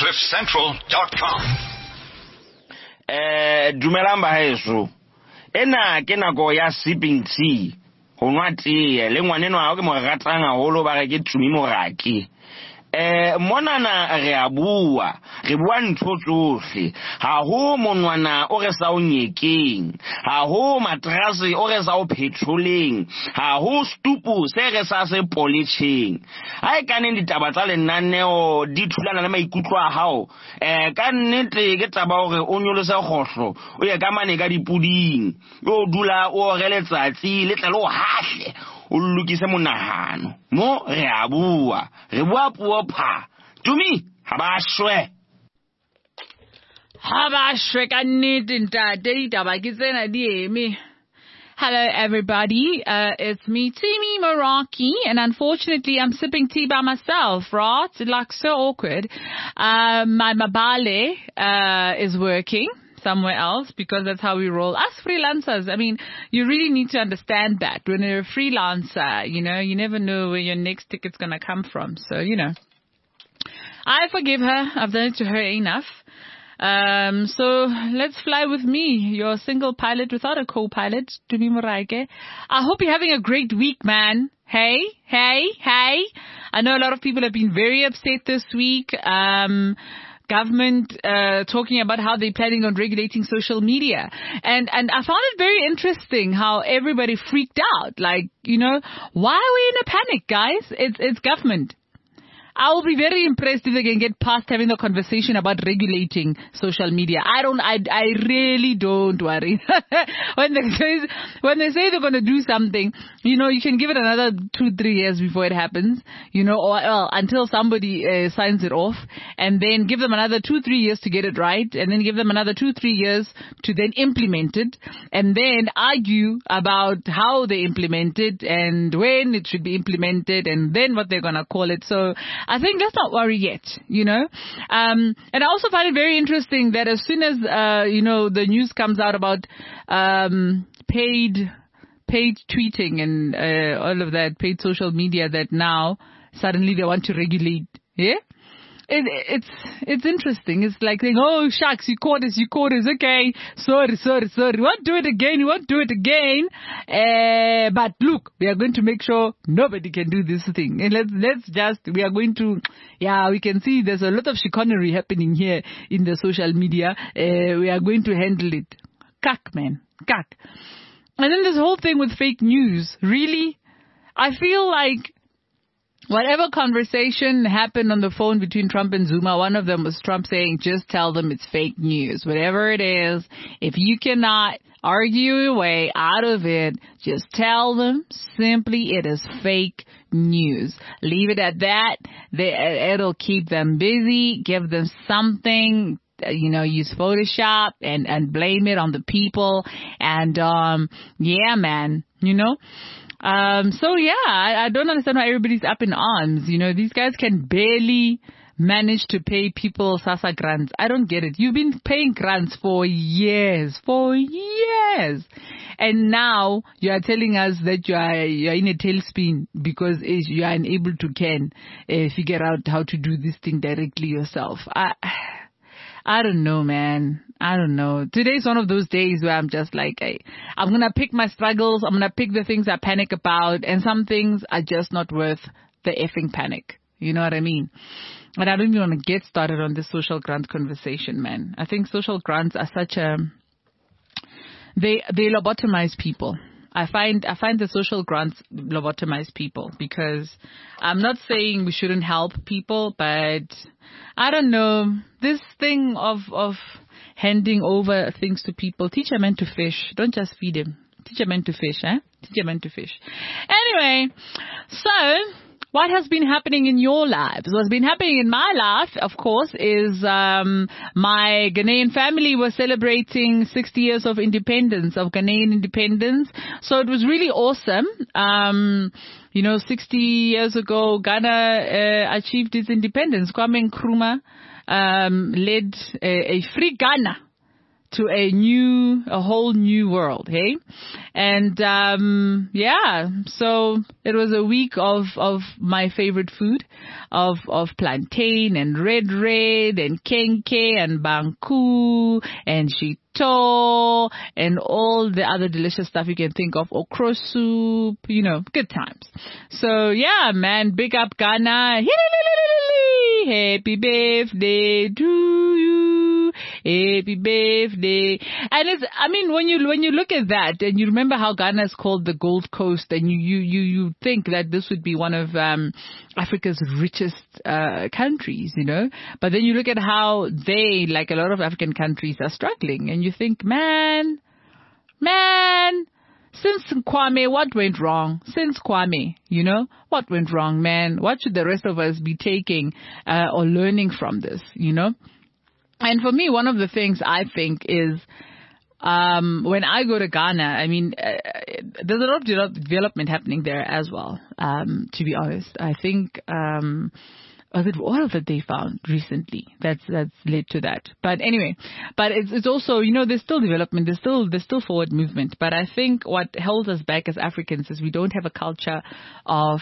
CliffCentral.com. Dumelang baheso. Ena ke nako ya sipping tea. Ho nwa tea le ngwaneno ha ke mo ratang haholo ba re ke Tumi Morake. Monana re a bua ntho tsohle ha ho monwana o re sa o nyekeng ha ho matrasi o re sa o petroleng ha ho stupu se re sa se polishing ha e kaneng ditaba tsa lenaneo di thulana le maikutlo a hao ka nnete ke taba hore o nyolose kgohlo o ye ka mane ka dipuding o dula o re letsatsi le tle le o hahle o lokise monahano mo re a bua puo pha Tumi ha ba shwe ka nnete ntate ditaba ke tsena di eme. Hello everybody, it's me Tumi Morake, and unfortunately I'm sipping tea by myself, right? It's like so awkward. My mabale is working somewhere else because that's how we roll. Us freelancers, I mean, you really need to understand that. When you're a freelancer, you know, you never know where your next ticket's going to come from. So, you know, I forgive her. I've done it to her enough. So let's fly with me, your single pilot without a co-pilot, Tumi Morake. I hope you're having a great week, man. Hey. I know a lot of people have been very upset this week. Government talking about how they're planning on regulating social media. And I found it very interesting how everybody freaked out. Like, you know, why are we in a panic, guys? It's government. I will be very impressed if they can get past having the conversation about regulating social media. I really don't worry. When they say they're going to do something, you know, you can give it another 2-3 years before it happens, you know, or until somebody signs it off, and then give them another 2-3 years to get it right, and then give them another 2-3 years to then implement it, and then argue about how they implement it and when it should be implemented and then what they're going to call it. So I think let's not worry yet, you know. And I also find it very interesting that as soon as, you know, the news comes out about paid tweeting and all of that, paid social media, that now suddenly they want to regulate, yeah? It's interesting. It's like saying, oh, shucks, you caught us. Okay, sorry. We won't do it again. But look, we are going to make sure nobody can do this thing. And we can see there's a lot of chicanery happening here in the social media. We are going to handle it. Kak, man. Kak. And then this whole thing with fake news. Really? I feel like whatever conversation happened on the phone between Trump and Zuma, one of them was Trump saying, just tell them it's fake news. Whatever it is, if you cannot argue your way out of it, just tell them simply it is fake news. Leave it at that. It'll keep them busy, give them something. You know, use Photoshop and blame it on the people. And, yeah, man, you know. So yeah, I don't understand why everybody's up in arms. You know, these guys can barely manage to pay people SASSA grants. I don't get it. You've been paying grants for years. And now you are telling us that you are in a tailspin because you are unable to figure out how to do this thing directly yourself. I don't know, man. I don't know. Today's one of those days where I'm just like, I'm going to pick my struggles. I'm going to pick the things I panic about. And some things are just not worth the effing panic. You know what I mean? And I don't even want to get started on this social grant conversation, man. I think social grants are they lobotomize people. I find the social grants lobotomize people because I'm not saying we shouldn't help people, but I don't know, this thing of handing over things to people. Teach a man to fish. Don't just feed him. Teach a man to fish, Teach a man to fish. Anyway, so what has been happening in your lives? What's been happening in my life, of course, is my Ghanaian family was celebrating 60 years of independence, of Ghanaian independence. So it was really awesome. You know, 60 years ago, Ghana achieved its independence. Kwame Nkrumah led a free Ghana to a whole new world, hey? And, so it was a week of my favorite food, of plantain and red and kenke and banku and shito and all the other delicious stuff you can think of, okra soup, good times. So yeah, man, big up Ghana. Happy birthday to you. Happy birthday. And when you look at that and you remember how Ghana is called the Gold Coast, and you think that this would be one of Africa's richest countries, but then you look at how they, like a lot of African countries, are struggling, and you think, man, since Kwame, what went wrong? Since Kwame, what went wrong, man? What should the rest of us be taking or learning from this, And for me, one of the things I think is when I go to Ghana, there's a lot of development happening there as well, to be honest. I think was it oil that they found recently that's led to that? But anyway, it's also, there's still development, there's still forward movement. But I think what holds us back as Africans is we don't have a culture of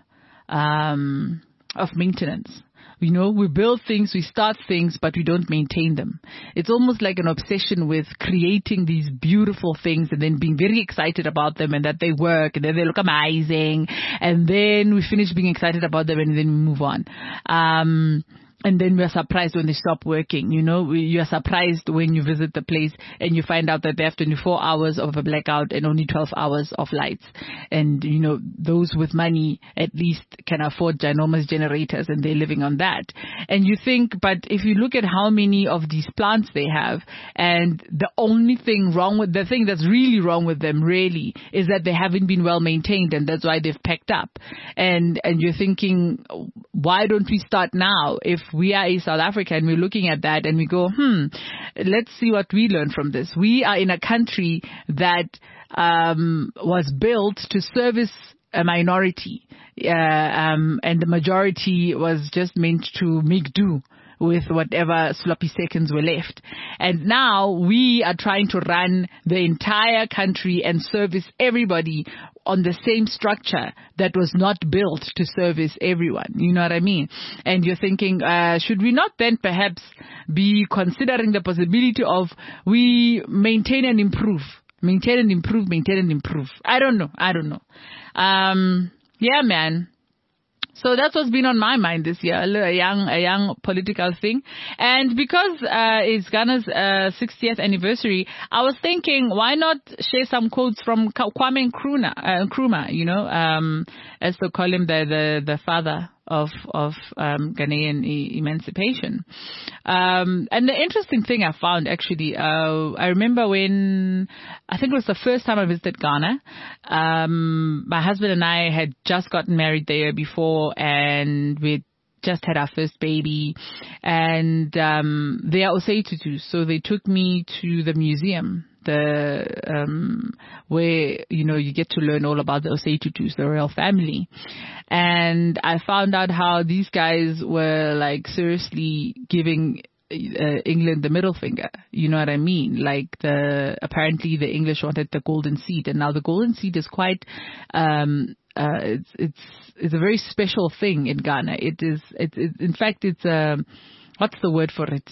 maintenance. We build things, we start things, but we don't maintain them. It's almost like an obsession with creating these beautiful things and then being very excited about them and that they work and then they look amazing. And then we finish being excited about them and then we move on. And then we are surprised when they stop working. You are surprised when you visit the place and you find out that they have 24 hours of a blackout and only 12 hours of lights. And, those with money at least can afford ginormous generators and they're living on that. And you think, but if you look at how many of these plants they have, and the thing that's really wrong with them really is that they haven't been well maintained, and that's why they've packed up. And you're thinking, why don't we start now? If we are in South Africa and we're looking at that and we go, let's see what we learn from this. We are in a country that was built to service a minority, and the majority was just meant to make do with whatever sloppy seconds were left. And now we are trying to run the entire country and service everybody on the same structure that was not built to service everyone. You know what I mean? And you're thinking, should we not then perhaps be considering the possibility of we maintain and improve? I don't know. Yeah, man. So that's what's been on my mind this year, a young political thing. And because it's Ghana's 60th anniversary, I was thinking, why not share some quotes from Kwame Nkrumah, as they call him, the father of Ghanaian emancipation. And the interesting thing I found, actually, I remember when, I think it was the first time I visited Ghana, my husband and I had just gotten married the year before, and we just had our first baby, and they are Osei Tutus, so they took me to the museum, where you get to learn all about the Osei Tutus, the royal family. And I found out how these guys were like seriously giving England the middle finger. You know what I mean? Like apparently the English wanted the golden seed, and now the golden seed is quite it's a very special thing in Ghana. In fact it's what's the word for it?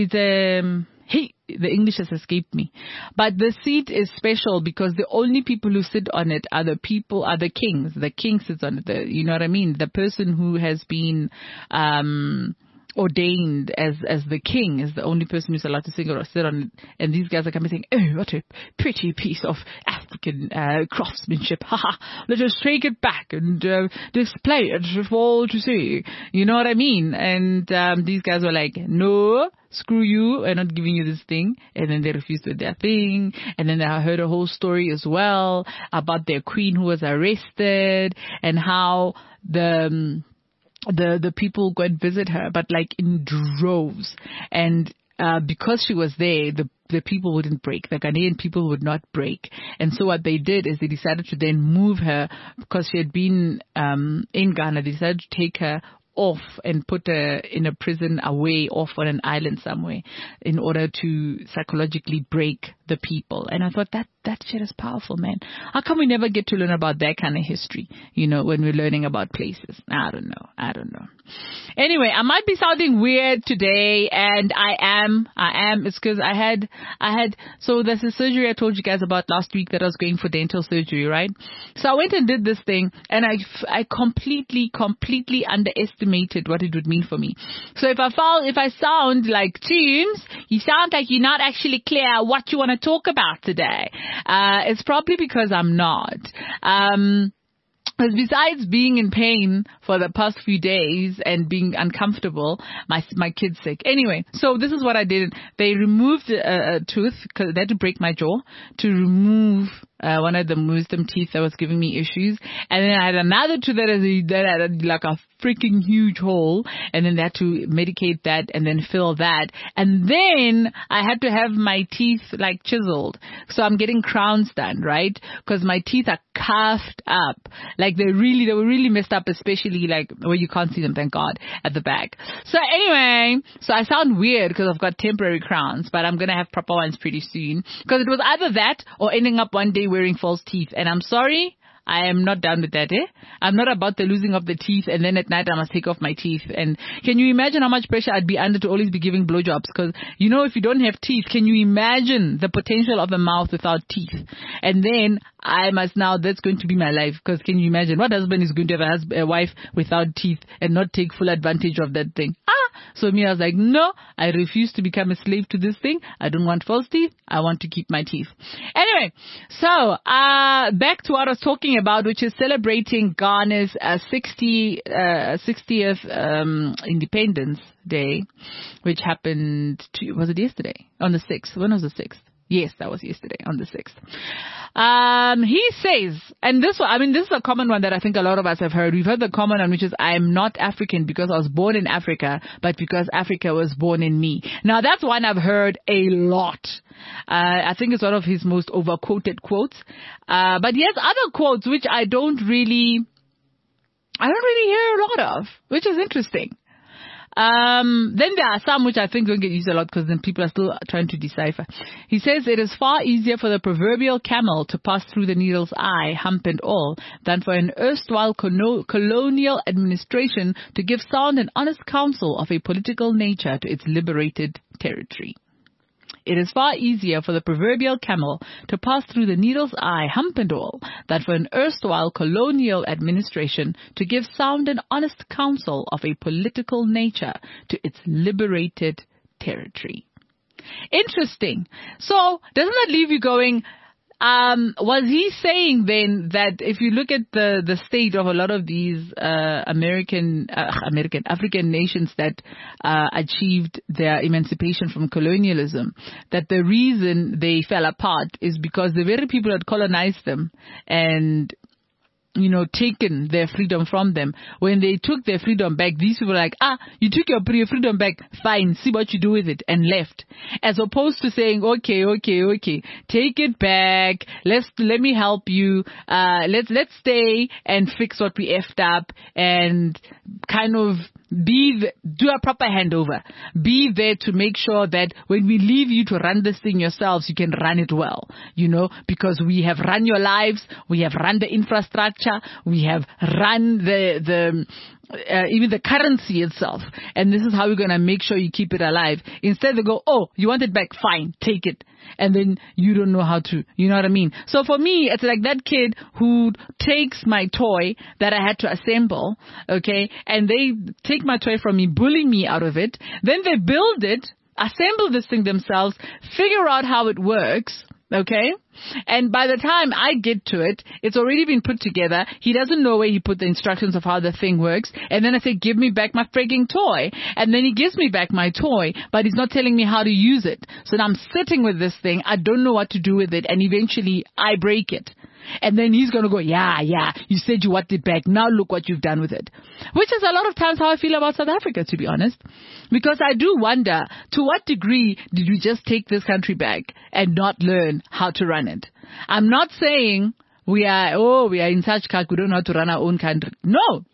The English has escaped me. But the seat is special because the only people who sit on it are the kings. The king sits on it. You know what I mean? The person who has been ordained as the king is the only person who's allowed to sing or sit on it. And these guys are coming saying, oh, what a pretty piece of African craftsmanship. Let us take it back and display it for all to see. You know what I mean? And these guys were like, no, screw you, we're not giving you this thing. And then they refused with their thing. And then I heard a whole story as well about their queen who was arrested and how the people go and visit her, but like in droves. And because she was there, the people wouldn't break. The Ghanaian people would not break. And so what they did is they decided to then move her, because she had been in Ghana. They decided to take her off and put in a prison away off on an island somewhere in order to psychologically break the people. And I thought that shit is powerful, man. How come we never get to learn about that kind of history, when we're learning about places? I don't know. Anyway, I might be sounding weird today, and I am. It's because I had, so there's a surgery I told you guys about last week that I was going for dental surgery, right? So I went and did this thing, and I completely underestimated what it would mean for me. So if I sound like Toombs, you sound like you're not actually clear what you want to talk about today. It's probably because I'm not. Besides being in pain for the past few days and being uncomfortable, my kid's sick. Anyway, so this is what I did. They removed a tooth because they had to break my jaw to remove one of the wisdom teeth that was giving me issues. And then I had another tooth that had like a freaking huge hole, and then they had to medicate that and then fill that. And then I had to have my teeth like chiseled. So I'm getting crowns done, right? Because my teeth are carved up. Like they were really messed up, especially like where you can't see them, thank God, at the back. So anyway, so I sound weird because I've got temporary crowns, but I'm going to have proper ones pretty soon. Because it was either that or ending up one day wearing false teeth. And I'm sorry, I am not done with that, I'm not about the losing of the teeth and then at night I must take off my teeth. And can you imagine how much pressure I'd be under to always be giving blowjobs? Because, if you don't have teeth, can you imagine the potential of a mouth without teeth? And then I must now, that's going to be my life. Because can you imagine what husband is going to have a wife without teeth and not take full advantage of that thing? So me, I was like, no, I refuse to become a slave to this thing. I don't want false teeth. I want to keep my teeth. Anyway, so back to what I was talking about, which is celebrating Ghana's 60th Independence Day, which happened, was it yesterday? On the 6th. When was the 6th? Yes, that was yesterday on the 6th. He says, and this is a common one that I think a lot of us have heard. We've heard the common one, which is, I am not African because I was born in Africa, but because Africa was born in me. Now, that's one I've heard a lot. I think it's one of his most overquoted quotes. But he has other quotes, which I don't really hear a lot of, which is interesting. Then there are some which I think don't get used a lot because then people are still trying to decipher. He says, it is far easier for the proverbial camel to pass through the needle's eye, hump and all, than for an erstwhile colonial administration to give sound and honest counsel of a political nature to its liberated territory. It is far easier for the proverbial camel to pass through the needle's eye, hump and all, than for an erstwhile colonial administration to give sound and honest counsel of a political nature to its liberated territory. Interesting. So, doesn't that leave you going, was he saying then that if you look at the state of a lot of these African nations that achieved their emancipation from colonialism, that the reason they fell apart is because the very people that colonized them and taken their freedom from them. When they took their freedom back, these people were like, you took your freedom back, fine, see what you do with it, and left. As opposed to saying, okay, take it back, let me help you, let's stay and fix what we effed up and kind of do a proper handover. Be there to make sure that when we leave you to run this thing yourselves, you can run it well, because we have run your lives, we have run the infrastructure, we have run even the currency itself. And this is how we're going to make sure you keep it alive. Instead they go, you want it back? Fine, take it. And then you don't know how to, you know what I mean? So for me, it's like that kid who takes my toy that I had to assemble, okay, and they take my toy from me, bully me out of it, then they build it, assemble this thing themselves, figure out how it works, okay? And by the time I get to it, it's already been put together. He doesn't know where he put the instructions of how the thing works. And then I say, give me back my freaking toy. And then he gives me back my toy, but he's not telling me how to use it. So now I'm sitting with this thing. I don't know what to do with it. And eventually I break it. And then he's going to go, yeah, you said you want it back. Now look what you've done with it. Which is a lot of times how I feel about South Africa, to be honest. Because I do wonder, to what degree did we just take this country back and not learn how to run it? I'm not saying we are in such cack, we don't know how to run our own country. No.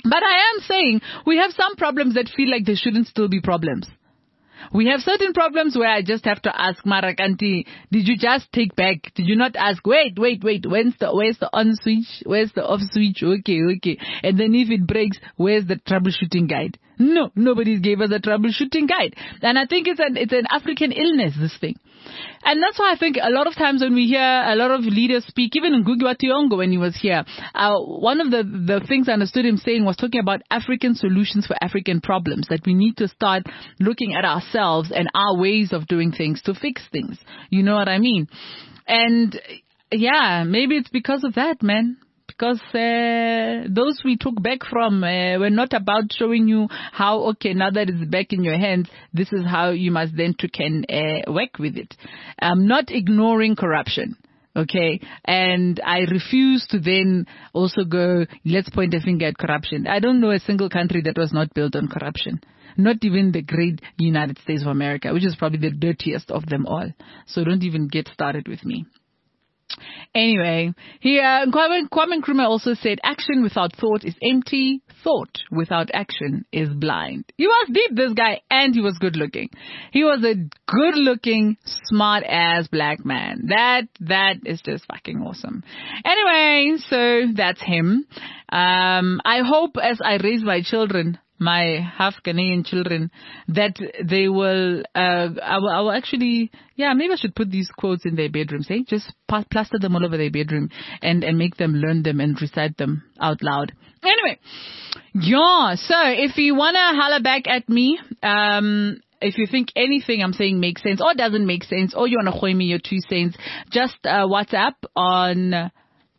But I am saying we have some problems that feel like they shouldn't still be problems. We have certain problems where I just have to ask, Marakanti, did you just take back? Did you not ask, wait, where's the on switch? Where's the off switch? Okay. And then if it breaks, where's the troubleshooting guide? No, nobody gave us a troubleshooting guide. And I think it's an African illness, this thing. And that's why I think a lot of times when we hear a lot of leaders speak, even in Ngugi wa Thiong'o when he was here, one of the things I understood him saying was talking about African solutions for African problems, that we need to start looking at ourselves and our ways of doing things to fix things. You know what I mean? And yeah, maybe it's because of that, man. Because those we took back from were not about showing you how, okay, now that it's back in your hands, this is how you must then work with it. Not ignoring corruption, okay? And I refuse to then also go, let's point a finger at corruption. I don't know a single country that was not built on corruption. Not even the great United States of America, which is probably the dirtiest of them all. So don't even get started with me. Anyway, here, Kwame Nkrumah also said, action without thought is empty. Thought without action is blind. He was deep, this guy, and he was good looking. He was a good looking, smart ass black man. That is just fucking awesome. Anyway, so that's him. I hope as I raise my children, my half Ghanaian children, that they will, I will actually, maybe I should put these quotes in their bedrooms, just plaster them all over their bedroom and make them learn them and recite them out loud. Anyway, so if you want to holler back at me, if you think anything I'm saying makes sense or doesn't make sense, or you want to show me your 2 cents, just WhatsApp on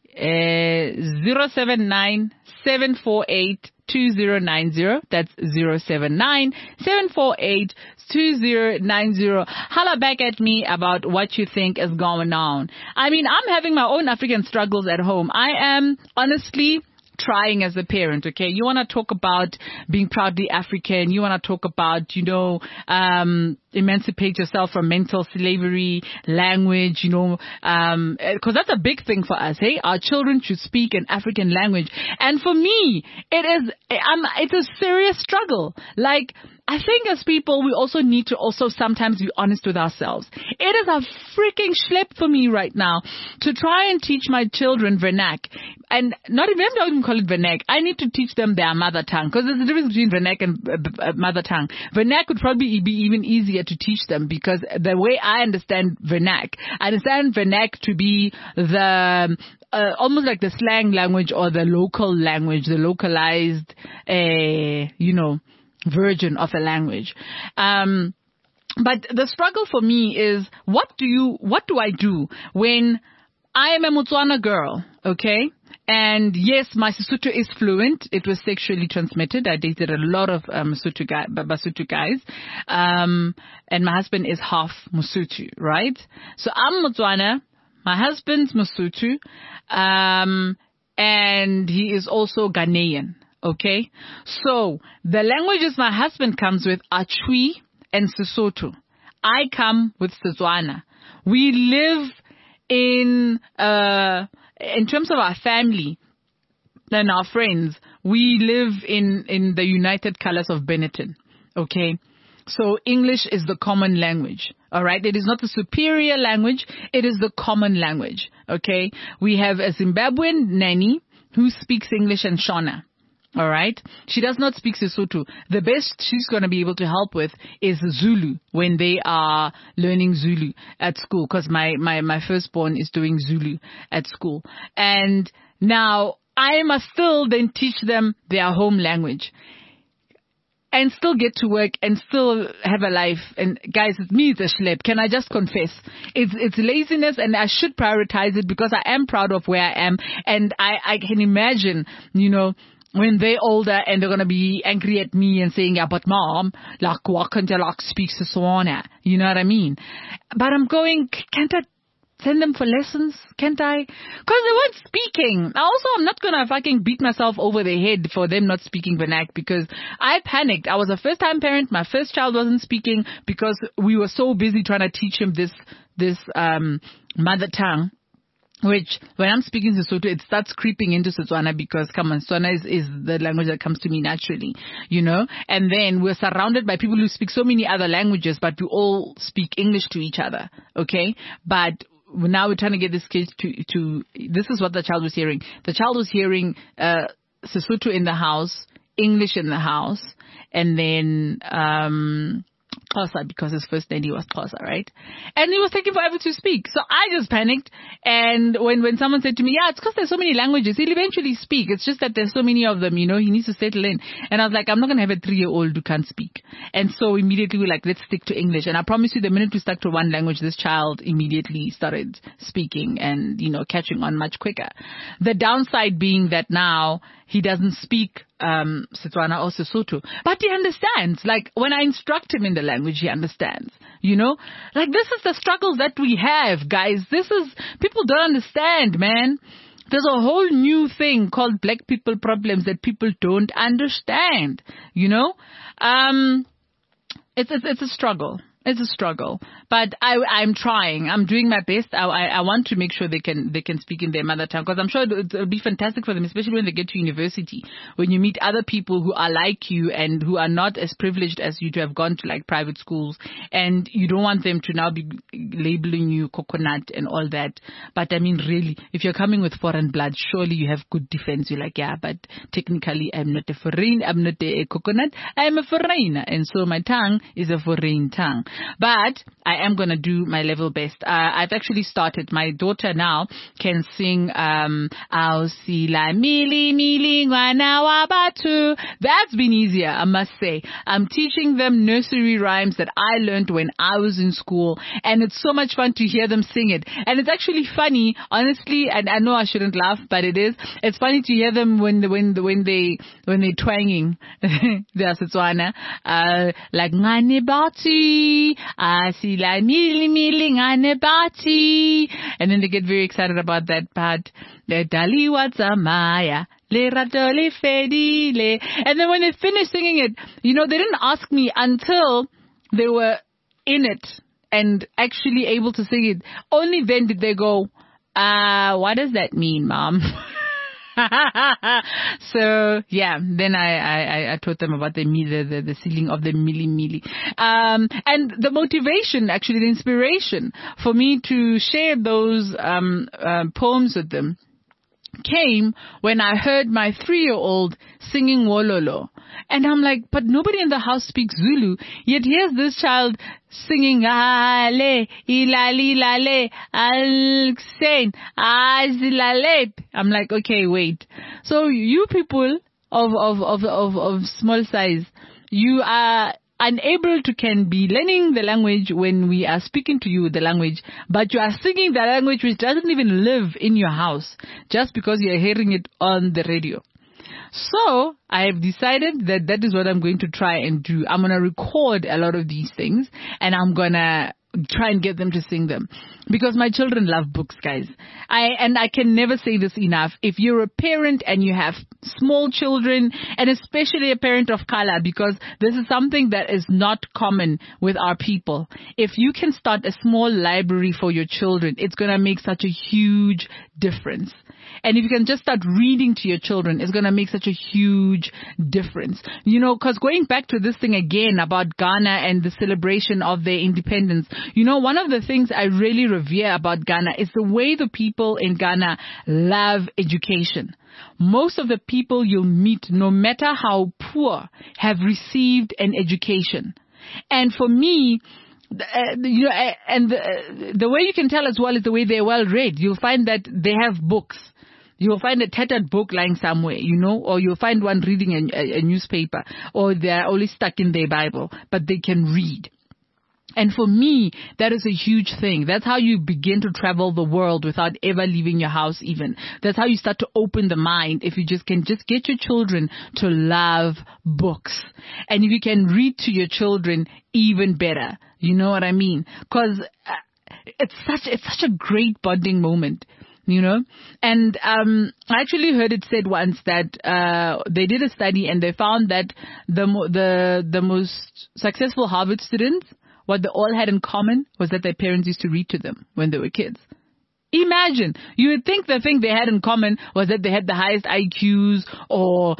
079-748-2090. That's 079-748-2090. Holla back at me about what you think is going on. I mean, I'm having my own African struggles at home. I am honestly trying as a parent, okay? You want to talk about being proudly African. You want to talk about, emancipate yourself from mental slavery, language, because that's a big thing for us, hey? Our children should speak an African language. And for me, it's a serious struggle. Like, I think as people, we also need to also sometimes be honest with ourselves. It is a freaking schlep for me right now to try and teach my children vernac. And not even call it vernac. I need to teach them their mother tongue, because there's a difference between vernac and mother tongue. Vernac would probably be even easier to teach them, because the way I understand vernac to be the almost like the slang language or the local language, the localized, version of a language. But the struggle for me is, what do I do when I am a Motswana girl, okay? And yes, my Sesotho is fluent. It was sexually transmitted. I dated a lot of Basotho guys. And my husband is half Mosotho, right? So I'm Motswana. My husband's Mosotho. And he is also Ghanaian. Okay? So the languages my husband comes with are Twi and Sesotho. I come with Setswana. We live in terms of our family and our friends, we live in the United Colors of Benetton. Okay? So English is the common language. All right? It is not the superior language. It is the common language. Okay? We have a Zimbabwean nanny who speaks English and Shona. All right? She does not speak Sesotho. The best she's going to be able to help with is Zulu when they are learning Zulu at school, because my firstborn is doing Zulu at school. And now I must still then teach them their home language and still get to work and still have a life. And guys, it's me, it's a schlep. Can I just confess? It's laziness, and I should prioritize it because I am proud of where I am. And I can imagine, when they're older and they're going to be angry at me and saying, yeah, but mom, like, why can't you speak Setswana? You know what I mean? But I'm going, can't I send them for lessons? Can't I? Because they weren't speaking. Also, I'm not going to fucking beat myself over the head for them not speaking vernac, because I panicked. I was a first-time parent. My first child wasn't speaking because we were so busy trying to teach him this mother tongue. which when I'm speaking Sesotho, it starts creeping into Setswana because, come on, Setswana is the language that comes to me naturally, you know. And then we're surrounded by people who speak so many other languages, but we all speak English to each other, okay? But now we're trying to get this kid to this is what the child was hearing. The child was hearing Sesotho in the house, English in the house, and then Xhosa, because his first name was Xhosa, right? And he was taking forever to speak. So I just panicked. And when someone said to me, yeah, it's because there's so many languages, he'll eventually speak. It's just that there's so many of them, you know, he needs to settle in. And I was like, I'm not going to have a 3-year-old who can't speak. And so immediately we're like, let's stick to English. And I promise you, the minute we stuck to one language, this child immediately started speaking and, you know, catching on much quicker. The downside being that now he doesn't speak Setswana or Sesotho, but he understands. Like, when I instruct him in the language, he understands, you know. Like, this is the struggles that we have, guys. People don't understand, man. There's a whole new thing called black people problems that people don't understand, you know. It's a struggle. It's a struggle, but I'm trying. I'm doing my best. I want to make sure they can speak in their mother tongue, because I'm sure it'll be fantastic for them, especially when they get to university, when you meet other people who are like you and who are not as privileged as you to have gone to like private schools, and you don't want them to now be labeling you coconut and all that. But I mean, really, if you're coming with foreign blood, surely you have good defense. You're like, yeah, but technically I'm not a foreign, I'm not a coconut, I'm a foreigner, and so my tongue is a foreign tongue. But I am going to do my level best. I've actually started. My daughter now can sing Ausila Mili Mili Ngwana wa Batu. That's been easier, I must say. I'm teaching them nursery rhymes that I learned when I was in school, and it's so much fun to hear them sing it. And it's actually funny, honestly, and I know I shouldn't laugh, but it is. It's funny to hear them when they're twanging their Setswana, like Ngane Batu. Asila mili mili ngane bati, and then they get very excited about that part. Le dali watzamaya le ratoli fedile, and then when they finish singing it, you know, they didn't ask me until they were in it and actually able to sing it. Only then did they go, what does that mean, Mom? So yeah, then I taught them about the ceiling of the mili, and the motivation, actually the inspiration for me to share those poems with them came when I heard my 3-year-old singing Wololo. And I'm like, but nobody in the house speaks Zulu. Yet here's this child singing, Ale, ilali lale, alxen, azilale. I'm like, okay, wait. So you people of small size, you are unable to can be learning the language when we are speaking to you the language, but you are singing the language which doesn't even live in your house just because you are hearing it on the radio. So I have decided that is what I'm going to try and do. I'm going to record a lot of these things, and I'm going to try and get them to sing them, because my children love books, guys. I can never say this enough. If you're a parent and you have small children, and especially a parent of color, because this is something that is not common with our people, if you can start a small library for your children, it's going to make such a huge difference. And if you can just start reading to your children, it's going to make such a huge difference. You know, because going back to this thing again about Ghana and the celebration of their independence, you know, one of the things I really revere about Ghana is the way the people in Ghana love education. Most of the people you'll meet, no matter how poor, have received an education. And for me, you know, and the way you can tell as well is the way they're well read. You'll find that they have books. You'll find a tattered book lying somewhere, you know, or you'll find one reading a newspaper, or they're only stuck in their Bible, but they can read. And for me, that is a huge thing. That's how you begin to travel the world without ever leaving your house even. That's how you start to open the mind, if you just can just get your children to love books. And if you can read to your children, even better. You know what I mean? Because it's such a great bonding moment. You know, and I actually heard it said once that they did a study and they found that the most successful Harvard students, what they all had in common was that their parents used to read to them when they were kids. Imagine, you would think the thing they had in common was that they had the highest IQs, or,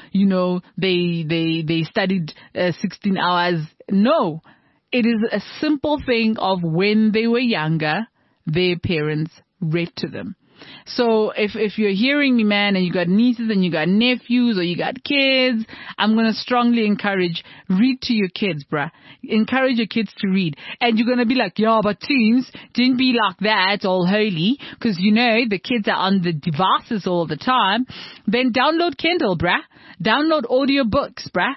they studied 16 hours. No, it is a simple thing of when they were younger, their parents read to them. So if you're hearing me, man, and you got nieces and you got nephews or you got kids, I'm going to strongly encourage, read to your kids, bruh. Encourage your kids to read. And you're going to be like, yeah, but teens, didn't be like that, all holy, because the kids are on the devices all the time. Then download Kindle, bruh. Download audiobooks, bruh.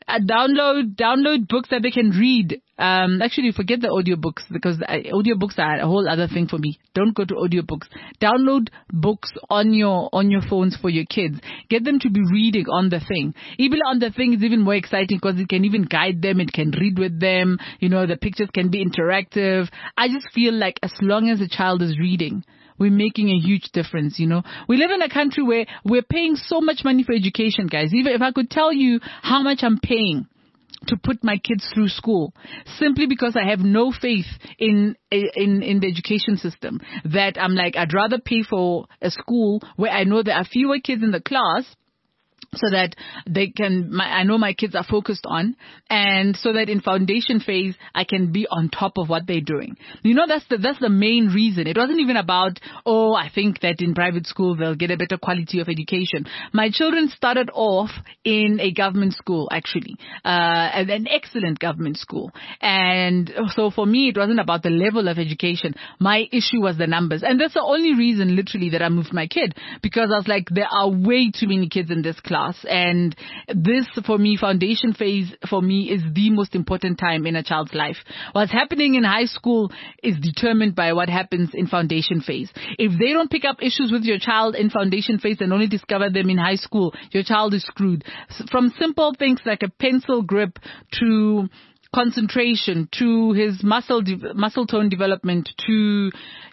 Download books that they can read. Actually, forget the audiobooks, because audiobooks are a whole other thing for me. Don't go to audiobooks. Download books on your phones for your kids. Get them to be reading on the thing. Even on the thing is even more exciting because it can even guide them. It can read with them. The pictures can be interactive. I just feel like as long as a child is reading, we're making a huge difference, We live in a country where we're paying so much money for education, guys. Even if I could tell you how much I'm paying to put my kids through school, simply because I have no faith in the education system, that I'm like, I'd rather pay for a school where I know there are fewer kids in the class, so that I know my kids are focused on, and so that in foundation phase, I can be on top of what they're doing. That's the main reason. It wasn't even about, I think that in private school, they'll get a better quality of education. My children started off in a government school, actually, an excellent government school. And so for me, it wasn't about the level of education. My issue was the numbers. And that's the only reason, literally, that I moved my kid, because I was like, there are way too many kids in this class. And this, for me, foundation phase, for me, is the most important time in a child's life. What's happening in high school is determined by what happens in foundation phase. If they don't pick up issues with your child in foundation phase and only discover them in high school, your child is screwed. From simple things like a pencil grip to concentration, to his muscle tone development, to,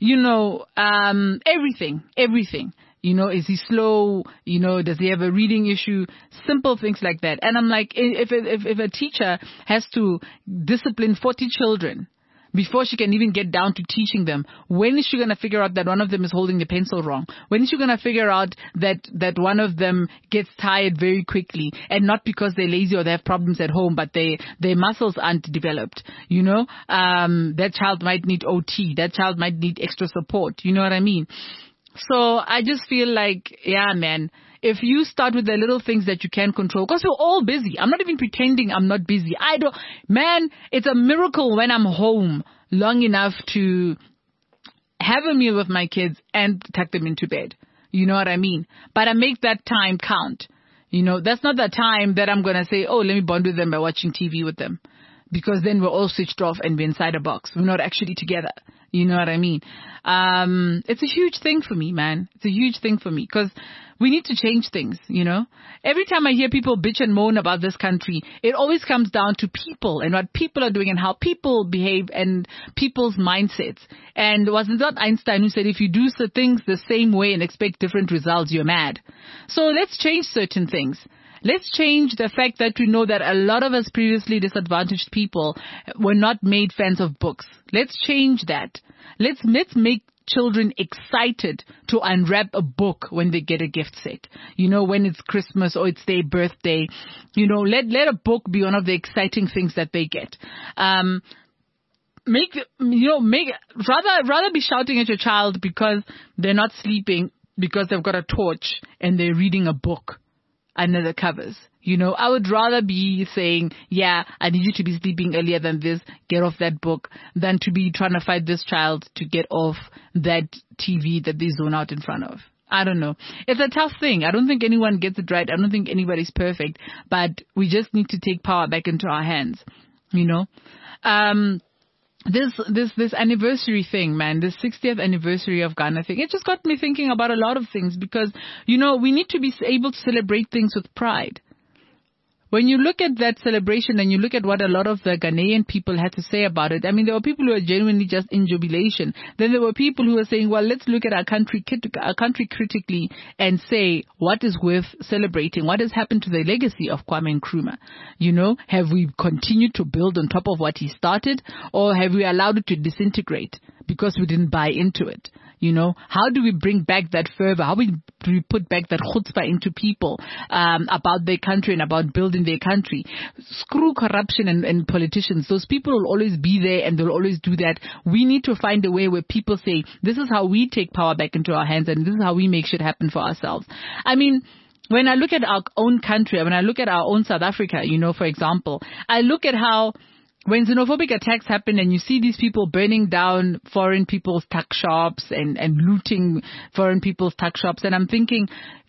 everything. Is he slow? Does he have a reading issue? Simple things like that. And I'm like, if a teacher has to discipline 40 children before she can even get down to teaching them, when is she going to figure out that one of them is holding the pencil wrong? When is she going to figure out that one of them gets tired very quickly, and not because they're lazy or they have problems at home, but their muscles aren't developed? That child might need OT. That child might need extra support. You know what I mean? So I just feel like, yeah, man, if you start with the little things that you can control, because we're all busy. I'm not even pretending I'm not busy. It's a miracle when I'm home long enough to have a meal with my kids and tuck them into bed. You know what I mean? But I make that time count. That's not the time that I'm going to say, let me bond with them by watching TV with them. Because then we're all switched off and we're inside a box. We're not actually together. You know what I mean? It's a huge thing for me, man. It's a huge thing for me because we need to change things, Every time I hear people bitch and moan about this country, it always comes down to people and what people are doing and how people behave and people's mindsets. And was it not Einstein who said, if you do things the same way and expect different results, you're mad? So let's change certain things. Let's change the fact that we know that a lot of us previously disadvantaged people were not made fans of books. Let's change that. Let's make children excited to unwrap a book when they get a gift set. When it's Christmas or it's their birthday, let a book be one of the exciting things that they get. Rather be shouting at your child because they're not sleeping because they've got a torch and they're reading a book under the covers. I would rather be saying, yeah, I need you to be sleeping earlier than this, get off that book, than to be trying to fight this child to get off that TV that they zone out in front of. I don't know. It's a tough thing. I don't think anyone gets it right. I don't think anybody's perfect, but we just need to take power back into our hands, This anniversary thing, man, this 60th anniversary of Ghana thing, it just got me thinking about a lot of things because, we need to be able to celebrate things with pride. When you look at that celebration and you look at what a lot of the Ghanaian people had to say about it, there were people who were genuinely just in jubilation. Then there were people who were saying, well, let's look at our country critically and say, what is worth celebrating? What has happened to the legacy of Kwame Nkrumah? Have we continued to build on top of what he started, or have we allowed it to disintegrate because we didn't buy into it? How do we bring back that fervor? How do we put back that chutzpah into people about their country and about building their country? Screw corruption and politicians. Those people will always be there and they'll always do that. We need to find a way where people say, this is how we take power back into our hands and this is how we make shit happen for ourselves. I mean, when I look at our own country, when I look at our own South Africa, for example, I look at how when xenophobic attacks happen and you see these people burning down foreign people's tuck shops and looting foreign people's tuck shops, and I'm thinking,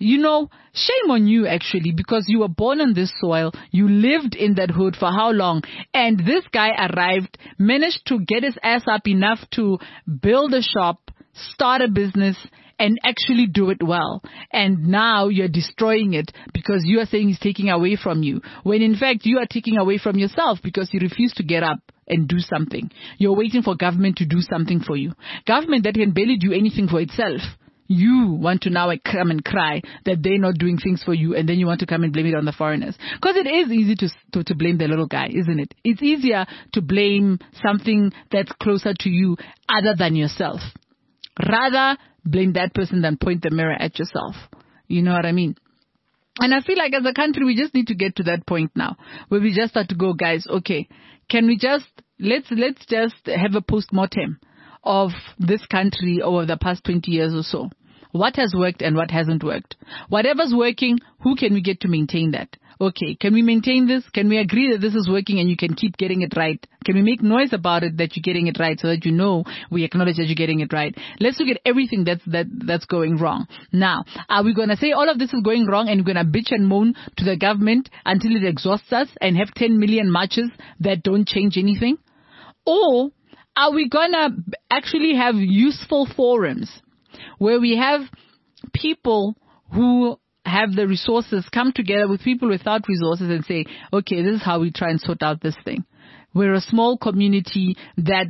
shame on you actually, because you were born on this soil, you lived in that hood for how long, and this guy arrived, managed to get his ass up enough to build a shop, start a business, and actually do it well. And now you're destroying it because you are saying he's taking away from you, when in fact you are taking away from yourself because you refuse to get up and do something. You're waiting for government to do something for you. Government that can barely do anything for itself. You want to now come and cry that they're not doing things for you, and then you want to come and blame it on the foreigners. Because it is easy to blame the little guy, isn't it? It's easier to blame something that's closer to you other than yourself. Rather blame that person than point the mirror at yourself. You know what I mean? And I feel like as a country, we just need to get to that point now where we just start to go, guys, okay, can we let's just have a post-mortem of this country over the past 20 years or so. What has worked and what hasn't worked? Whatever's working, who can we get to maintain that? Okay, can we maintain this? Can we agree that this is working and you can keep getting it right? Can we make noise about it that you're getting it right so that we acknowledge that you're getting it right? Let's look at everything that's going wrong. Now, are we going to say all of this is going wrong and we're going to bitch and moan to the government until it exhausts us and have 10 million marches that don't change anything? Or are we going to actually have useful forums where we have people who have the resources come together with people without resources and say, okay, this is how we try and sort out this thing. We're a small community that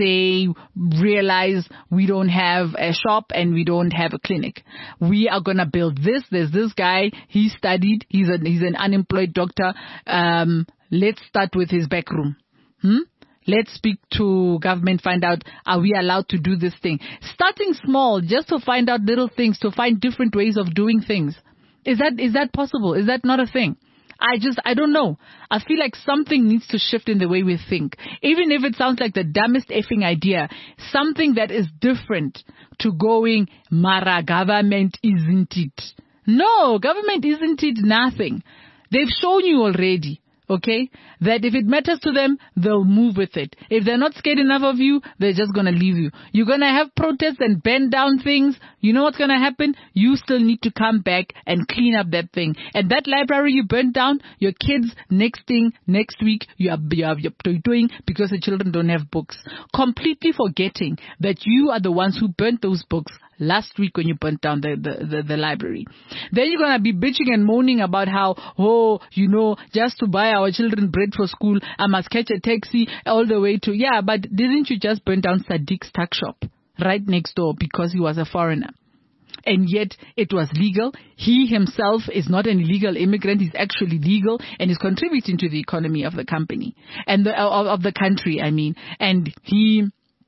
realize we don't have a shop and we don't have a clinic. We are going to build this. There's this guy. He studied. He's an unemployed doctor. Let's start with his back room. Let's speak to government, find out, are we allowed to do this thing? Starting small, just to find out little things, to find different ways of doing things. Is that possible? Is that not a thing? I don't know. I feel like something needs to shift in the way we think. Even if it sounds like the dumbest effing idea, something that is different to going, Mara, government isn't it. No, government isn't it nothing. They've shown you already. Okay, that if it matters to them, they'll move with it. If they're not scared enough of you, they're just going to leave you. You're going to have protests and bend down things. You know what's going to happen? You still need to come back and clean up that thing. And that library you burnt down, your kids, next week, you're doing because the children don't have books. Completely forgetting that you are the ones who burnt those books last week when you burnt down the library. Then you're going to be bitching and moaning about how, just to buy our children bread for school, I must catch a taxi all the way to, but didn't you just burn down Sadiq's tuck shop right next door because he was a foreigner? And yet it was legal. He himself is not an illegal immigrant. He's actually legal and is contributing to the economy of the company and of the country, I mean. And he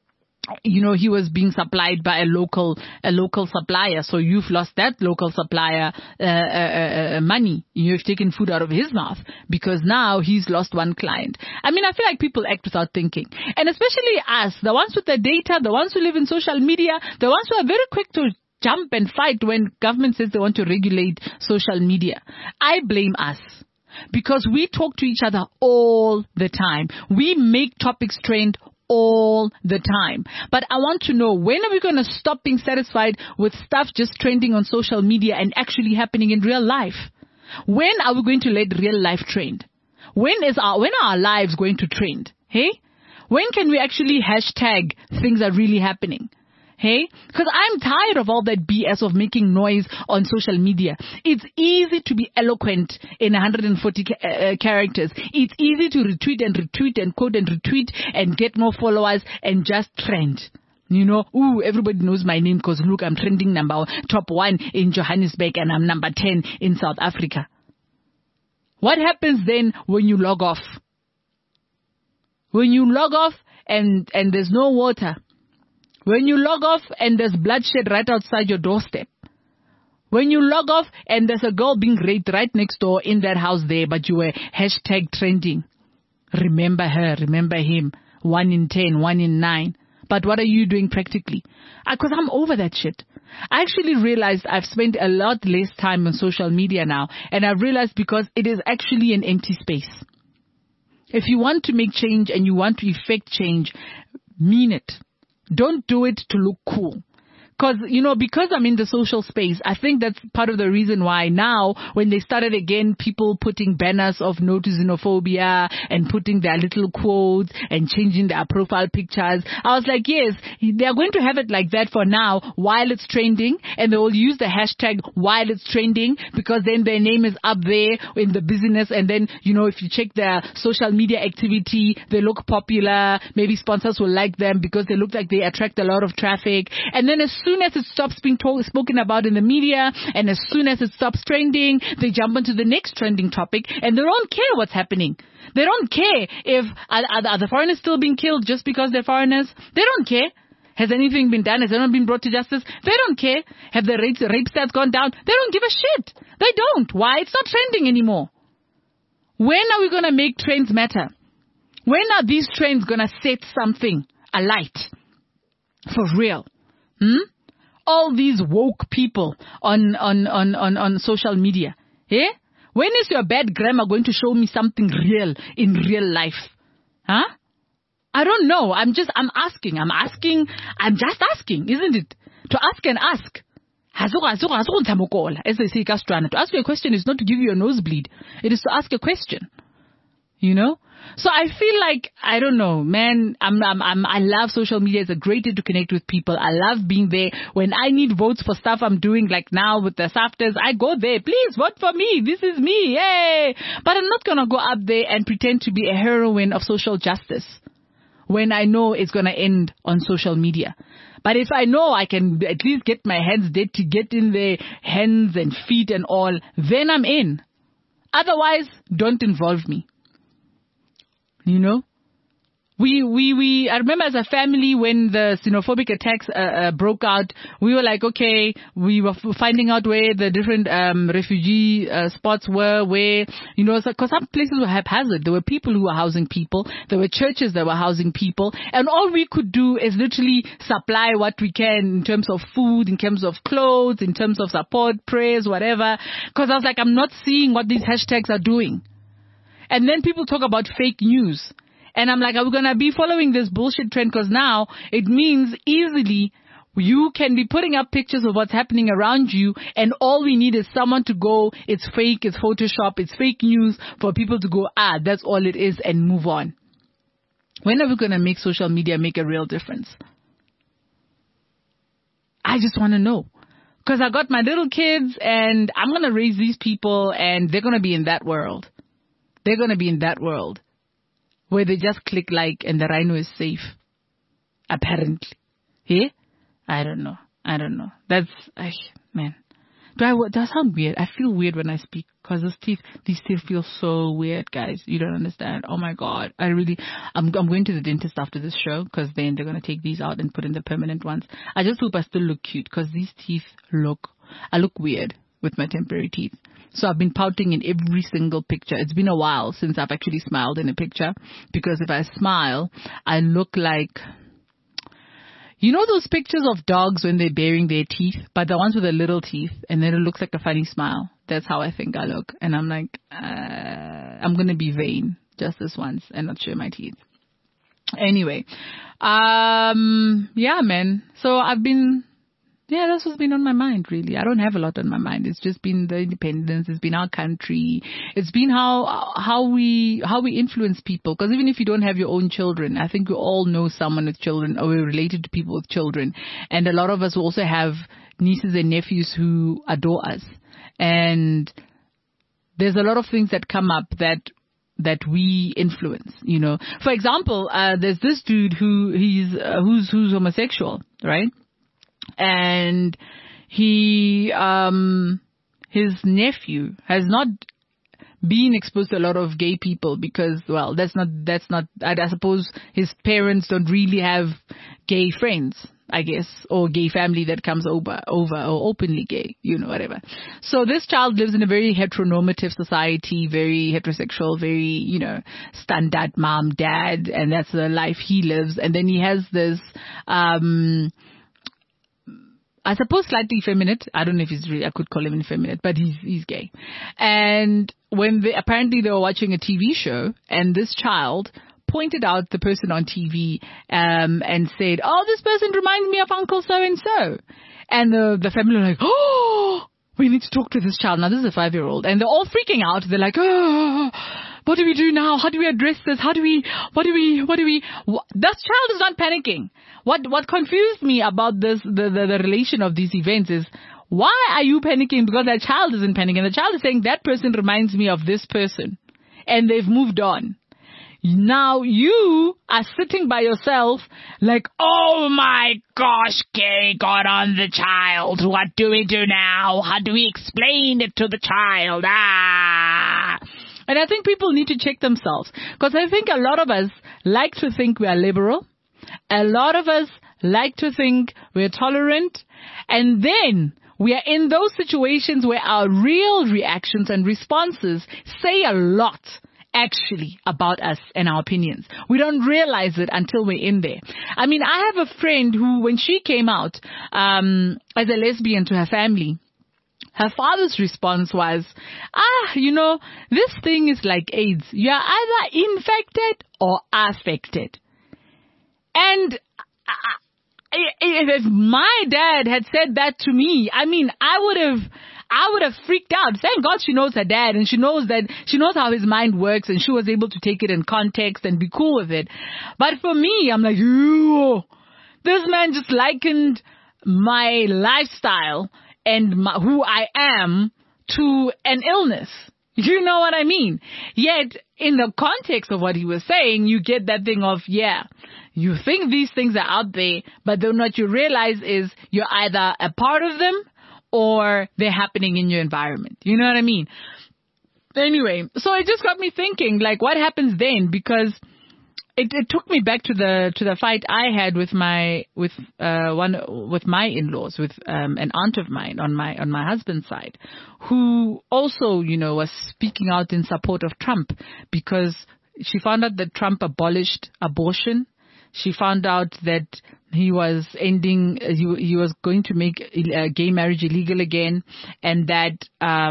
was being supplied by a local supplier. So you've lost that local supplier money. You've taken food out of his mouth because now he's lost one client. I mean, I feel like people act without thinking. And especially us, the ones with the data, the ones who live in social media, the ones who are very quick to jump and fight when government says they want to regulate social media. I blame us. Because we talk to each other all the time. We make topics trend all the time. But I want to know, when are we going to stop being satisfied with stuff just trending on social media and actually happening in real life? When are we going to let real life trend? When are our lives going to trend? Hey? When can we actually hashtag things are really happening? Hey? Because I'm tired of all that BS of making noise on social media. It's easy to be eloquent in 140 characters. It's easy to retweet and quote and retweet and get more followers and just trend. Everybody knows my name because look, I'm trending top 1 in Johannesburg and I'm number 10 in South Africa. What happens then when you log off? When you log off and there's no water, When you log off and there's bloodshed right outside your doorstep. When you log off and there's a girl being raped right next door in that house there, but you were hashtag trending. Remember her, remember him. 1 in 10, 1 in 9. But what are you doing practically? Because I'm over that shit. I actually realized I've spent a lot less time on social media now. And I've realized because it is actually an empty space. If you want to make change and you want to effect change, mean it. Don't do it to look cool. Because I'm in the social space, I think that's part of the reason why now, when they started again, people putting banners of no to xenophobia and putting their little quotes and changing their profile pictures. I was like, yes, they are going to have it like that for now while it's trending, and they will use the hashtag while it's trending, because then their name is up there in the business, and then, if you check their social media activity, they look popular, maybe sponsors will like them because they look like they attract a lot of traffic, and then as soon as it stops being spoken about in the media, and as soon as it stops trending, they jump into the next trending topic, and they don't care what's happening. They don't care if are the foreigners still being killed just because they're foreigners. They don't care. Has anything been done? Has anyone been brought to justice? They don't care. Have the rape stats gone down? They don't give a shit. They don't. Why? It's not trending anymore. When are we going to make trends matter? When are these trends going to set something alight? For real. All these woke people on social media. Eh? When is your bad grammar going to show me something real in real life? Huh? I don't know. I'm just asking, isn't it? To ask and ask. As they say, to ask you a question is not to give you a nosebleed. It is to ask a question. So I feel like, I don't know, man, I love social media. It's a great way to connect with people. I love being there. When I need votes for stuff I'm doing, like now with the SAFTAs, I go there. Please vote for me. This is me. Yay. But I'm not going to go up there and pretend to be a heroine of social justice when I know it's going to end on social media. But if I know I can at least get my hands dirty, get in there, hands and feet and all, then I'm in. Otherwise, don't involve me. I remember as a family when the xenophobic attacks broke out, we were like, okay, we were finding out where the different refugee spots were, where, because some places were haphazard. There were people who were housing people. There were churches that were housing people. And all we could do is literally supply what we can in terms of food, in terms of clothes, in terms of support, prayers, whatever. Because I was like, I'm not seeing what these hashtags are doing. And then people talk about fake news. And I'm like, are we going to be following this bullshit trend? Because now it means easily you can be putting up pictures of what's happening around you, and all we need is someone to go, it's fake, it's Photoshop, it's fake news, for people to go, that's all it is, and move on. When are we going to make social media make a real difference? I just want to know. Because I got my little kids, and I'm going to raise these people, and they're going to be in that world. They're going to be in that world where they just click like and the rhino is safe. Apparently. Yeah? I don't know. That's, man. Do I sound weird? I feel weird when I speak because these teeth feel so weird, guys. You don't understand. Oh my God. I'm going to the dentist after this show because then they're going to take these out and put in the permanent ones. I just hope I still look cute because these teeth I look weird with my temporary teeth. So I've been pouting in every single picture. It's been a while since I've actually smiled in a picture, because if I smile, I look like, those pictures of dogs when they're baring their teeth, but the ones with the little teeth, and then it looks like a funny smile. That's how I think I look. And I'm like, I'm going to be vain just this once and not show my teeth. Anyway, yeah, man. So that's what's been on my mind, really. I don't have a lot on my mind. It's just been the independence. It's been our country. It's been how we influence people. Because even if you don't have your own children, I think we all know someone with children, or we're related to people with children. And a lot of us also have nieces and nephews who adore us. And there's a lot of things that come up that we influence, For example, there's this dude who's homosexual, right? And his nephew has not been exposed to a lot of gay people because, well, that's not, I suppose his parents don't really have gay friends. I guess, or gay family that comes over or openly gay, whatever. So this child lives in a very heteronormative society, very heterosexual, very, standard mom, dad, and that's the life he lives. And then he has this, I suppose slightly effeminate. I don't know if he's really, I could call him effeminate, but he's gay. And when apparently they were watching a TV show, and this child pointed out the person on TV, and said, "Oh, this person reminds me of Uncle so-and-so." And the family were like, "Oh, we need to talk to this child." Now this is a 5-year-old, and they're all freaking out. They're like, "Oh, what do we do now? How do we address this? What do we, this child is not panicking. What confused me about this, the relation of these events is, why are you panicking? Because that child isn't panicking. The child is saying that person reminds me of this person, and they've moved on. Now you are sitting by yourself like, oh my gosh, gay got on the child. What do we do now? How do we explain it to the child? And I think people need to check themselves, because I think a lot of us like to think we are liberal. A lot of us like to think we're tolerant. And then we are in those situations where our real reactions and responses say a lot actually about us and our opinions. We don't realize it until we're in there. I mean, I have a friend who, when she came out as a lesbian to her family, her father's response was, this thing is like AIDS. You're either infected or affected. And if my dad had said that to me, I mean, I would have freaked out. Thank God she knows her dad, and she knows how his mind works, and she was able to take it in context and be cool with it. But for me, I'm like, ew, this man just likened my lifestyle and who I am to an illness. You know what I mean? Yet, in the context of what he was saying, you get that thing of, you think these things are out there, but then what you realize is you're either a part of them or they're happening in your environment. You know what I mean? Anyway, so it just got me thinking, like, what happens then? Because it took me back to the fight I had with my in-laws, with an aunt of mine on my husband's side, who also, was speaking out in support of Trump, because she found out that Trump abolished abortion. She found out that he was he was going to make gay marriage illegal again, and that,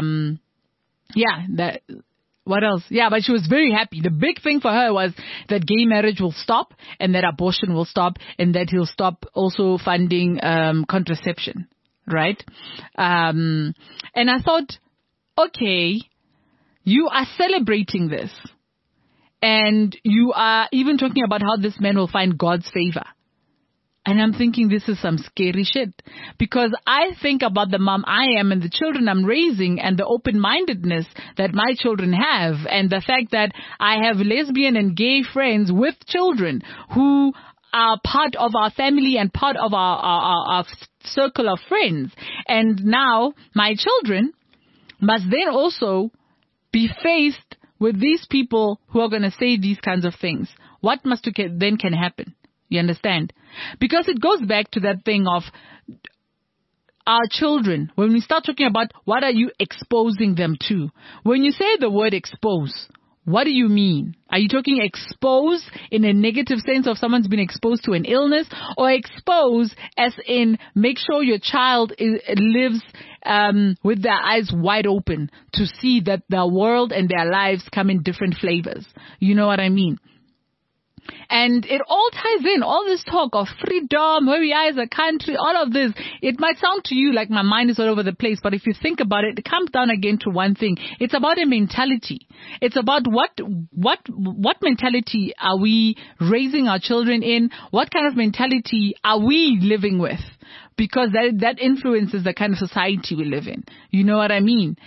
what else? Yeah, but she was very happy. The big thing for her was that gay marriage will stop, and that abortion will stop, and that he'll stop also funding contraception, right? And I thought, okay, you are celebrating this. And you are even talking about how this man will find God's favor. And I'm thinking this is some scary shit. Because I think about the mom I am and the children I'm raising and the open-mindedness that my children have, and the fact that I have lesbian and gay friends with children who are part of our family and part of our circle of friends. And now my children must then also be faced with these people who are going to say these kinds of things. What then can happen? You understand? Because it goes back to that thing of our children. When we start talking about what are you exposing them to? When you say the word expose, what do you mean? Are you talking expose in a negative sense of someone's been exposed to an illness, or expose as in make sure your child lives with their eyes wide open to see that the world and their lives come in different flavors? You know what I mean? And it all ties in, all this talk of freedom, where we are as a country, all of this. It might sound to you like my mind is all over the place, but if you think about it, it comes down again to one thing. It's about a mentality. It's about what mentality are we raising our children in? What kind of mentality are we living with? Because that influences the kind of society we live in. You know what I mean?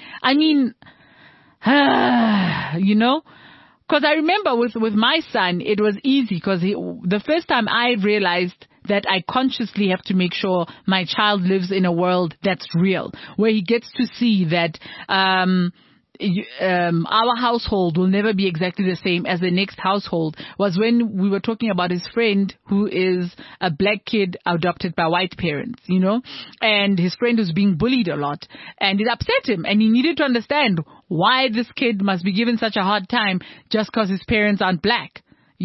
Because I remember with my son, it was easy, because the first time I realized that I consciously have to make sure my child lives in a world that's real, where he gets to see that our household will never be exactly the same as the next household was when we were talking about his friend who is a black kid adopted by white parents, and his friend was being bullied a lot, and it upset him, and he needed to understand why this kid must be given such a hard time just because his parents aren't black.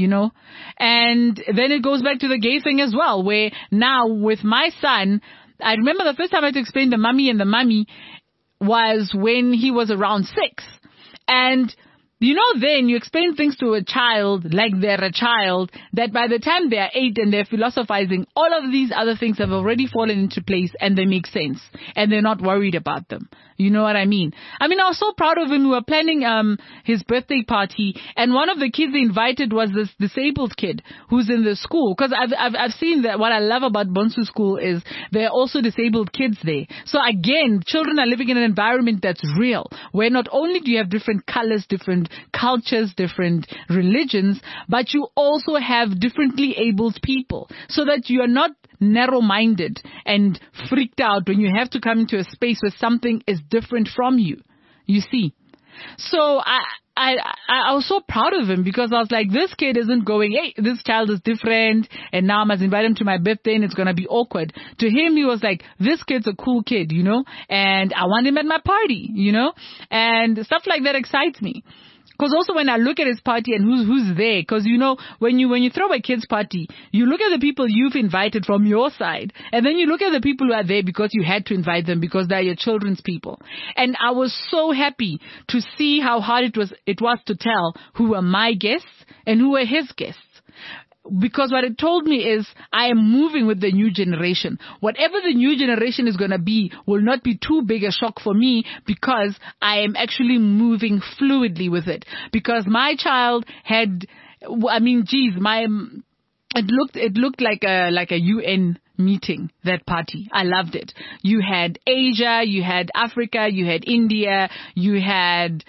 And then it goes back to the gay thing as well, where now with my son, I remember the first time I had to explain the mummy and the mummy was when he was around 6. And then you explain things to a child like they're a child, that by the time they're 8 and they're philosophizing, all of these other things have already fallen into place and they make sense and they're not worried about them. You know what I mean? I was so proud of him. We were planning his birthday party, and one of the kids they invited was this disabled kid who's in the school. Because I've seen that what I love about Bonsu School is there are also disabled kids there. So again, children are living in an environment that's real, where not only do you have different colors, different cultures, different religions, but you also have differently abled people, so that you are not narrow-minded and freaked out when you have to come into a space where something is different from you. You see? So I was so proud of him, because I was like, this kid isn't going, hey, this child is different and now I must invite him to my birthday and it's going to be awkward. To him, he was like, this kid's a cool kid, and I want him at my party, and stuff like that excites me. Because also when I look at his party and who's there, because when you throw a kid's party, you look at the people you've invited from your side, and then you look at the people who are there because you had to invite them because they're your children's people. And I was so happy to see how hard it was to tell who were my guests and who were his guests. Because what it told me is I am moving with the new generation. Whatever the new generation is going to be will not be too big a shock for me, because I am actually moving fluidly with it. Because my child had, it looked like a UN meeting, that party. I loved it. You had Asia, you had Africa, you had India, you had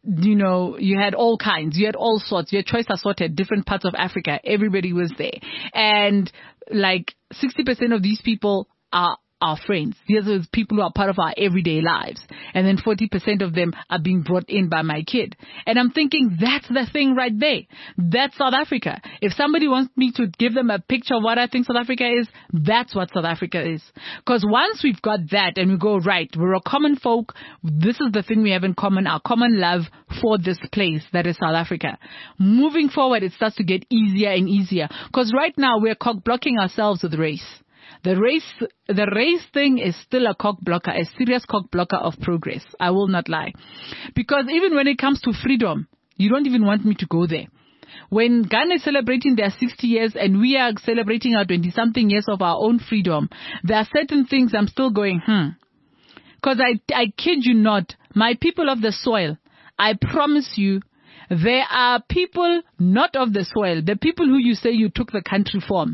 all kinds, you had all sorts, your choice assorted, different parts of Africa, everybody was there. And like 60% of these people are our friends. These are people who are part of our everyday lives. And then 40% of them are being brought in by my kid. And I'm thinking, that's the thing right there. That's South Africa. If somebody wants me to give them a picture of what I think South Africa is, that's what South Africa is. Because once we've got that and we go, right, we're a common folk, this is the thing we have in common, our common love for this place that is South Africa. Moving forward, it starts to get easier and easier. Because right now we're cock-blocking ourselves with race. The race thing is still a cock blocker, a serious cock blocker of progress. I will not lie. Because even when it comes to freedom, you don't even want me to go there. When Ghana is celebrating their 60 years and we are celebrating our 20-something years of our own freedom, there are certain things I'm still going, Because I kid you not, my people of the soil, I promise you, there are people not of the soil, the people who you say you took the country from,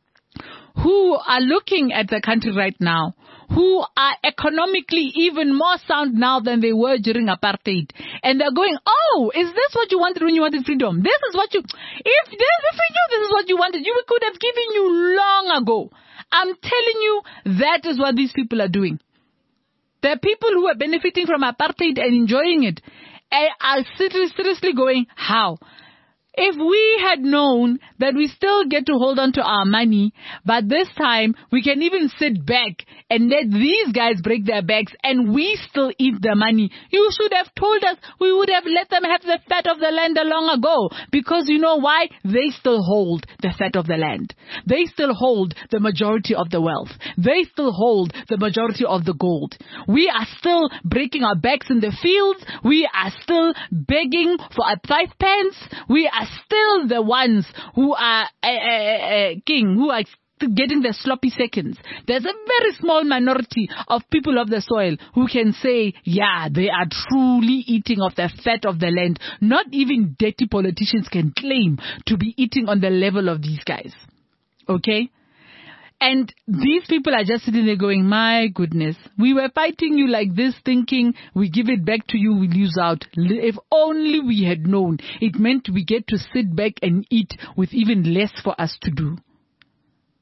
who are looking at the country right now, who are economically even more sound now than they were during apartheid. And they're going, oh, is this what you wanted when you wanted freedom? This is what if this is what you wanted, we could have given you long ago. I'm telling you, that is what these people are doing. There are people who are benefiting from apartheid and enjoying it, and are seriously going, how? If we had known that we still get to hold on to our money, but this time we can even sit back and let these guys break their backs and we still eat the money, you should have told us. We would have let them have the fat of the land long ago. Because you know why? They still hold the fat of the land. They still hold the majority of the wealth. They still hold the majority of the gold. We are still breaking our backs in the fields. We are still begging for a 5 pence. We are still the ones who are who are getting the sloppy seconds. There's a very small minority of people of the soil who can say, yeah, they are truly eating of the fat of the land. Not even dirty politicians can claim to be eating on the level of these guys. Okay? And these people are just sitting there going, my goodness, we were fighting you like this, thinking we give it back to you, we lose out. If only we had known. It meant we get to sit back and eat with even less for us to do.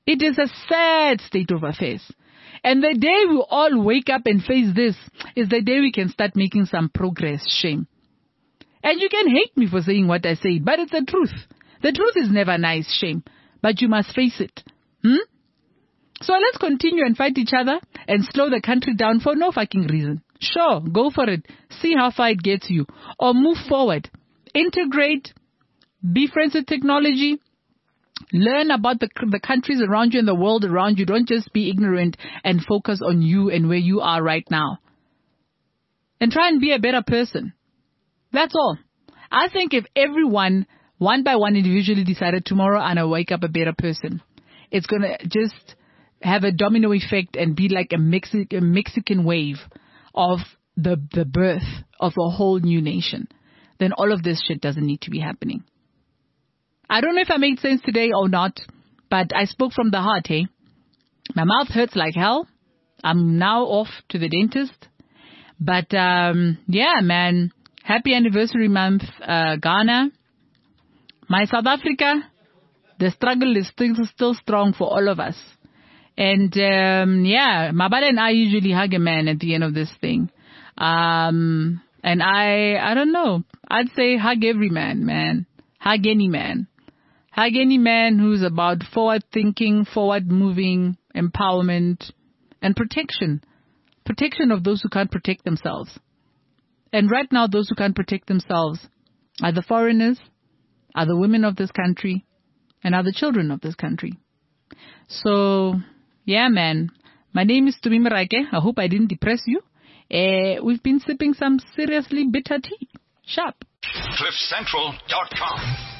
It is a sad state of affairs. And the day we all wake up and face this is the day we can start making some progress. Shame. And you can hate me for saying what I say, but it's the truth. The truth is never nice, shame. But you must face it. So let's continue and fight each other and slow the country down for no fucking reason. Sure, go for it. See how far it gets you. Or move forward. Integrate. Be friends with technology. Learn about the countries around you and the world around you. Don't just be ignorant and focus on you and where you are right now. And try and be a better person. That's all. I think if everyone, one by one, individually decided tomorrow I'm going to wake up a better person, it's going to just have a domino effect and be like a Mexican wave of the birth of a whole new nation. Then all of this shit doesn't need to be happening. I don't know if I made sense today or not, but I spoke from the heart, hey? My mouth hurts like hell. I'm now off to the dentist. But, yeah, man. Happy anniversary month, Ghana. My South Africa, the struggle is still strong for all of us. And, yeah, Mabala and I usually hug a man at the end of this thing. And I don't know. I'd say hug every man. Hug any man. Hug any man who's about forward thinking, forward moving, empowerment, and protection. Protection of those who can't protect themselves. And right now, those who can't protect themselves are the foreigners, are the women of this country, and are the children of this country. So, yeah, man. My name is Tumi Marake. I hope I didn't depress you. We've been sipping some seriously bitter tea. Sharp. CliffCentral.com